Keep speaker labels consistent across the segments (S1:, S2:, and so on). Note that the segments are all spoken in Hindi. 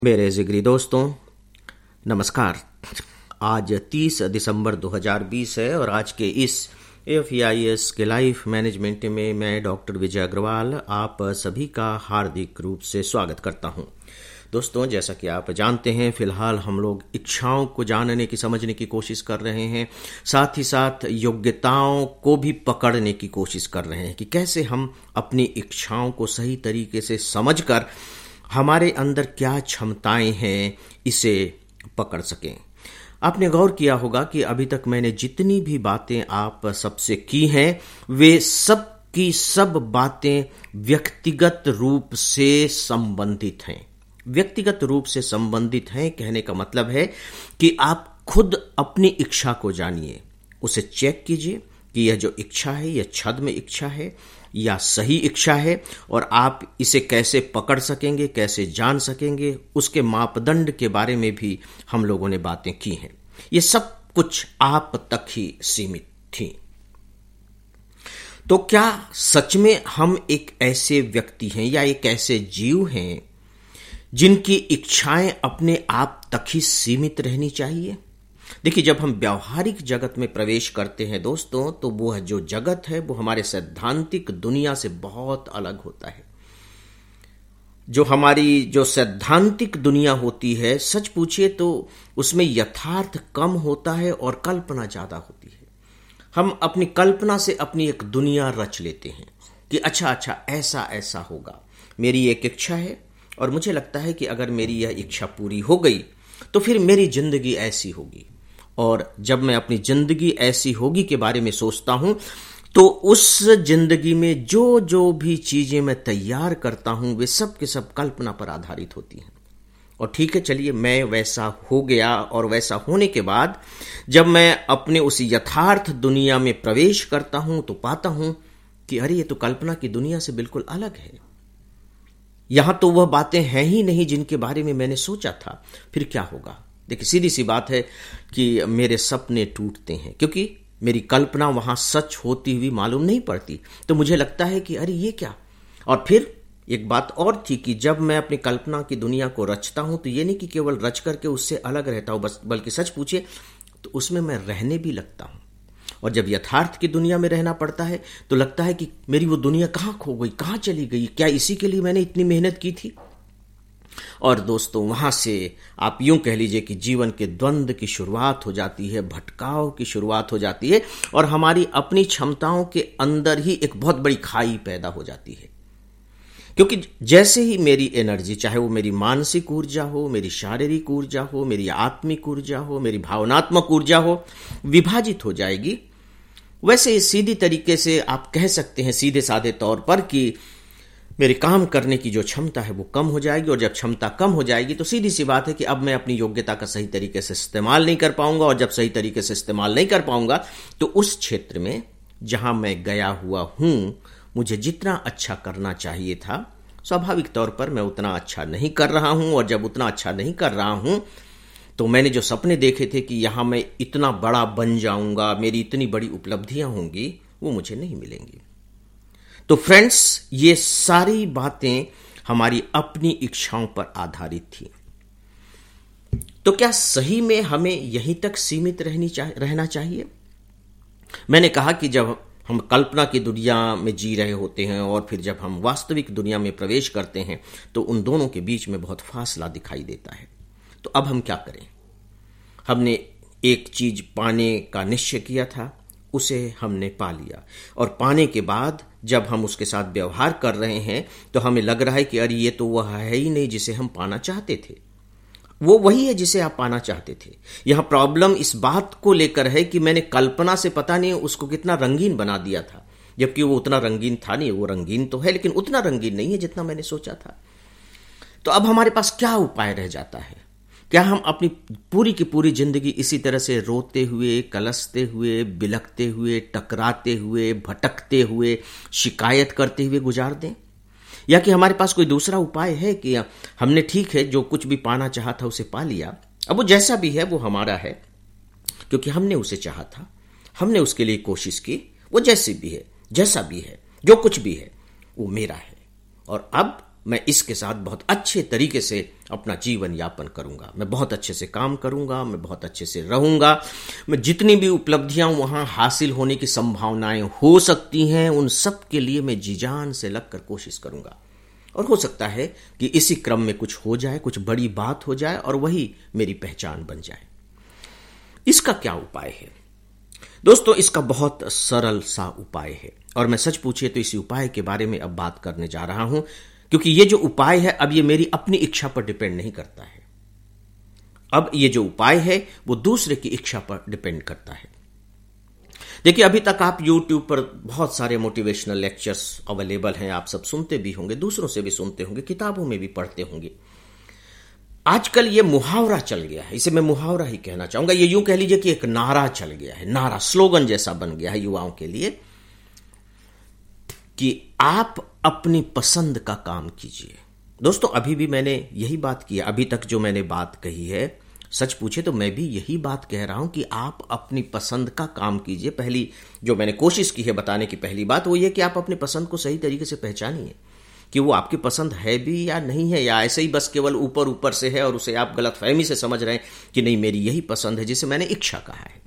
S1: मेरे जिगरी दोस्तों, नमस्कार। आज 30 दिसंबर 2020 है और आज के इस FEIS के लाइफ मैनेजमेंट में मैं डॉक्टर विजय अग्रवाल आप सभी का हार्दिक रूप से स्वागत करता हूं। दोस्तों, जैसा कि आप जानते हैं, फिलहाल हम लोग इच्छाओं को जानने की, समझने की कोशिश कर रहे हैं। साथ ही साथ योग्यताओं को भी पकड़ने की कोशिश कर रहे हैं कि कैसे हम अपनी इच्छाओं को सही तरीके से समझकर हमारे अंदर क्या क्षमताएं हैं इसे पकड़ सकें। आपने गौर किया होगा कि अभी तक मैंने जितनी भी बातें आप सबसे की हैं वे सब की सब बातें व्यक्तिगत रूप से संबंधित हैं। व्यक्तिगत रूप से संबंधित हैं कहने का मतलब है कि आप खुद अपनी इच्छा को जानिए, उसे चेक कीजिए कि यह जो इच्छा है यह छद्म इच्छा है या सही इच्छा है, और आप इसे कैसे पकड़ सकेंगे, कैसे जान सकेंगे, उसके मापदंड के बारे में भी हम लोगों ने बातें की हैं। ये सब कुछ आप तक ही सीमित थी। तो क्या सच में हम एक ऐसे व्यक्ति हैं या एक ऐसे जीव हैं जिनकी इच्छाएं अपने आप तक ही सीमित रहनी चाहिए? देखिए, जब हम व्यावहारिक जगत में प्रवेश करते हैं दोस्तों, तो वो जो जगत है वो हमारे सैद्धांतिक दुनिया से बहुत अलग होता है। जो हमारी जो सैद्धांतिक दुनिया होती है, सच पूछिए तो उसमें यथार्थ कम होता है और कल्पना ज्यादा होती है। हम अपनी कल्पना से अपनी एक दुनिया रच लेते हैं कि अच्छा ऐसा ऐसा होगा। मेरी एक इच्छा है और मुझे लगता है कि अगर मेरी यह इच्छा पूरी हो गई तो फिर मेरी जिंदगी ऐसी होगी, और जब मैं अपनी जिंदगी ऐसी होगी के बारे में सोचता हूं तो उस जिंदगी में जो जो भी चीजें मैं तैयार करता हूं वे सब के सब कल्पना पर आधारित होती हैं। और ठीक है, चलिए, मैं वैसा हो गया और वैसा होने के बाद जब मैं अपने उस यथार्थ दुनिया में प्रवेश करता हूं तो पाता हूं कि अरे ये तो कल्पना की दुनिया से बिल्कुल अलग है। यहां तो वह बातें हैं ही नहीं जिनके बारे में मैंने सोचा था। फिर क्या होगा? देखिए, सीधी सी बात है कि मेरे सपने टूटते हैं क्योंकि मेरी कल्पना वहां सच होती हुई मालूम नहीं पड़ती। तो मुझे लगता है कि अरे ये क्या। और फिर एक बात और थी कि जब मैं अपनी कल्पना की दुनिया को रचता हूं तो ये नहीं कि केवल रच करके उससे अलग रहता हूं, बल्कि सच पूछिए तो उसमें मैं रहने भी लगता हूं। और जब यथार्थ की दुनिया में रहना पड़ता है तो लगता है कि मेरी वो दुनिया कहां खो गई, कहां चली गई, क्या इसी के लिए मैंने इतनी मेहनत की थी? और दोस्तों, वहां से आप यूं कह लीजिए कि जीवन के द्वंद्व की शुरुआत हो जाती है, भटकाव की शुरुआत हो जाती है, और हमारी अपनी क्षमताओं के अंदर ही एक बहुत बड़ी खाई पैदा हो जाती है। क्योंकि जैसे ही मेरी एनर्जी, चाहे वो मेरी मानसिक ऊर्जा हो, मेरी शारीरिक ऊर्जा हो, मेरी आत्मिक ऊर्जा हो, मेरी भावनात्मक ऊर्जा हो, विभाजित हो जाएगी, वैसे सीधी तरीके से आप कह सकते हैं, सीधे साधे तौर पर, कि मेरे काम करने की जो क्षमता है वो कम हो जाएगी। और जब क्षमता कम हो जाएगी तो सीधी सी बात है कि अब मैं अपनी योग्यता का सही तरीके से इस्तेमाल नहीं कर पाऊंगा, और जब सही तरीके से इस्तेमाल नहीं कर पाऊंगा तो उस क्षेत्र में जहां मैं गया हुआ हूं, मुझे जितना अच्छा करना चाहिए था, स्वाभाविक तौर पर मैं उतना अच्छा नहीं कर रहा हूं। और जब उतना अच्छा नहीं कर रहा हूं तो मैंने जो सपने देखे थे कि यहां मैं इतना बड़ा बन जाऊंगा, मेरी इतनी बड़ी उपलब्धियां होंगी, वो मुझे नहीं मिलेंगी। तो फ्रेंड्स, ये सारी बातें हमारी अपनी इच्छाओं पर आधारित थी। तो क्या सही में हमें यहीं तक सीमित रहना चाहिए? मैंने कहा कि जब हम कल्पना की दुनिया में जी रहे होते हैं और फिर जब हम वास्तविक दुनिया में प्रवेश करते हैं तो उन दोनों के बीच में बहुत फासला दिखाई देता है। तो अब हम क्या करें? हमने एक चीज पाने का निश्चय किया था, उसे हमने पा लिया, और पाने के बाद जब हम उसके साथ व्यवहार कर रहे हैं तो हमें लग रहा है कि अरे ये तो वह है ही नहीं जिसे हम पाना चाहते थे। वो वही है जिसे आप पाना चाहते थे। यहां प्रॉब्लम इस बात को लेकर है कि मैंने कल्पना से पता नहीं उसको कितना रंगीन बना दिया था, जबकि वो उतना रंगीन था नहीं। वो रंगीन तो है लेकिन उतना रंगीन नहीं है जितना मैंने सोचा था। तो अब हमारे पास क्या उपाय रह जाता है? क्या हम अपनी पूरी की पूरी जिंदगी इसी तरह से रोते हुए, कलसते हुए, बिलखते हुए, टकराते हुए, भटकते हुए, शिकायत करते हुए गुजार दें? या कि हमारे पास कोई दूसरा उपाय है कि हमने ठीक है जो कुछ भी पाना चाहा था उसे पा लिया, अब वो जैसा भी है वो हमारा है क्योंकि हमने उसे चाहा था, हमने उसके लिए कोशिश की, वो जैसी भी है, जैसा भी है, जो कुछ भी है वो मेरा है, और अब मैं इसके साथ बहुत अच्छे तरीके से अपना जीवन यापन करूंगा, मैं बहुत अच्छे से काम करूंगा, मैं बहुत अच्छे से रहूंगा, मैं जितनी भी उपलब्धियां वहां हासिल होने की संभावनाएं हो सकती हैं उन सब के लिए मैं जी जान से लगकर कोशिश करूंगा। और हो सकता है कि इसी क्रम में कुछ हो जाए, कुछ बड़ी बात हो जाए और वही मेरी पहचान बन जाए। इसका क्या उपाय है दोस्तों? इसका बहुत सरल सा उपाय है, और मैं सच पूछिए तो इसी उपाय के बारे में अब बात करने जा रहा हूं, क्योंकि ये जो उपाय है अब ये मेरी अपनी इच्छा पर डिपेंड नहीं करता है। अब ये जो उपाय है वो दूसरे की इच्छा पर डिपेंड करता है। देखिए, अभी तक आप YouTube पर बहुत सारे मोटिवेशनल लेक्चर्स अवेलेबल हैं, आप सब सुनते भी होंगे, दूसरों से भी सुनते होंगे, किताबों में भी पढ़ते होंगे। आजकल ये मुहावरा चल गया है, इसे मैं मुहावरा ही कहना चाहूंगा, ये यूं कह लीजिए कि एक नारा चल गया है, नारा स्लोगन जैसा बन गया है युवाओं के लिए कि आप अपनी पसंद का काम कीजिए। दोस्तों, अभी भी मैंने यही बात की है, अभी तक जो मैंने बात कही है, सच पूछे तो मैं भी यही बात कह रहा हूं कि आप अपनी पसंद का काम कीजिए। पहली जो मैंने कोशिश की है बताने की पहली बात वो ये कि आप अपनी पसंद को सही तरीके से पहचानिए कि वो आपकी पसंद है भी या नहीं है, या ऐसे ही बस केवल ऊपर ऊपर से है और उसे आप गलतफहमी से समझ रहे हैं कि नहीं मेरी यही पसंद है जिसे मैंने इच्छा कहा है।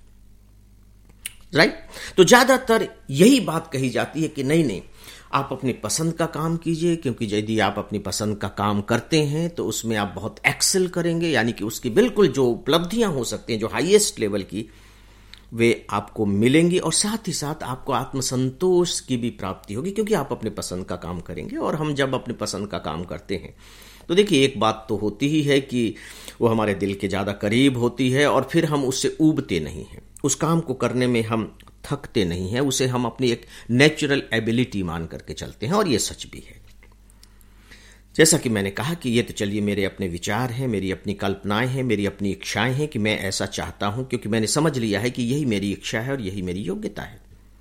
S1: राइट? तो ज्यादातर यही बात कही जाती है कि नहीं, आप अपनी पसंद का काम कीजिए, क्योंकि यदि आप अपनी पसंद का काम करते हैं तो उसमें आप बहुत एक्सेल करेंगे, यानी कि उसकी बिल्कुल जो उपलब्धियां हो सकती हैं, जो हाईएस्ट लेवल की, वे आपको मिलेंगी, और साथ ही साथ आपको आत्मसंतोष की भी प्राप्ति होगी, क्योंकि आप अपने पसंद का काम करेंगे। और हम जब अपने पसंद का काम करते हैं तो देखिए, एक बात तो होती ही है कि वो हमारे दिल के ज्यादा करीब होती है, और फिर हम उससे ऊबते नहीं हैं, उस काम को करने में हम थकते नहीं हैं, उसे हम अपनी एक नेचुरल एबिलिटी मान करके चलते हैं, और ये सच भी है। जैसा कि मैंने कहा कि ये तो चलिए मेरे अपने विचार हैं, मेरी अपनी कल्पनाएं हैं, मेरी अपनी इच्छाएं हैं कि मैं ऐसा चाहता हूं, क्योंकि मैंने समझ लिया है कि यही मेरी इच्छा है और यही मेरी योग्यता है।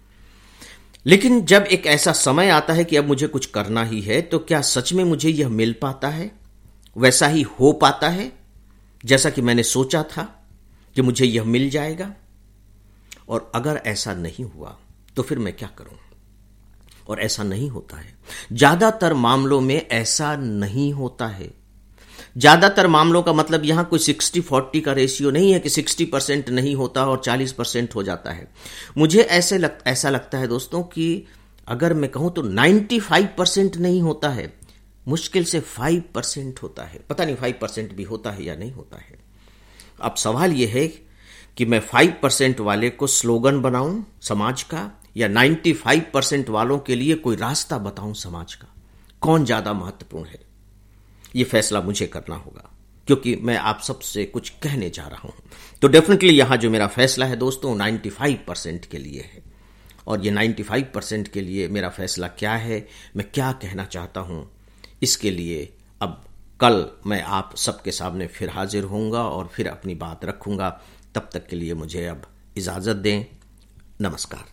S1: लेकिन जब एक ऐसा समय आता है कि अब मुझे कुछ करना ही है, तो क्या सच में मुझे यह मिल पाता है, वैसा ही हो पाता है जैसा कि मैंने सोचा था कि मुझे यह मिल जाएगा? और अगर ऐसा नहीं हुआ तो फिर मैं क्या करूं? और ऐसा नहीं होता है, ज्यादातर मामलों में ऐसा नहीं होता है। ज्यादातर मामलों का मतलब यहां कोई 60-40 का रेशियो नहीं है कि 60% नहीं होता और 40% हो जाता है। मुझे ऐसा लगता है दोस्तों कि अगर मैं कहूं तो 95% नहीं होता है, मुश्किल से 5% होता है। पता नहीं 5% भी होता है या नहीं होता है। अब सवाल यह है कि मैं 5% वाले को स्लोगन बनाऊं समाज का, या 95% वालों के लिए कोई रास्ता बताऊं समाज का? कौन ज्यादा महत्वपूर्ण है? यह फैसला मुझे करना होगा, क्योंकि मैं आप सबसे कुछ कहने जा रहा हूं। तो डेफिनेटली यहां जो मेरा फैसला है दोस्तों 95% के लिए है। और ये 95% के लिए मेरा फैसला क्या है, मैं क्या कहना चाहता हूं, इसके लिए अब कल मैं आप सबके सामने फिर हाजिर होऊंगा और फिर अपनी बात रखूंगा। तब तक के लिए मुझे अब इजाजत दें। नमस्कार।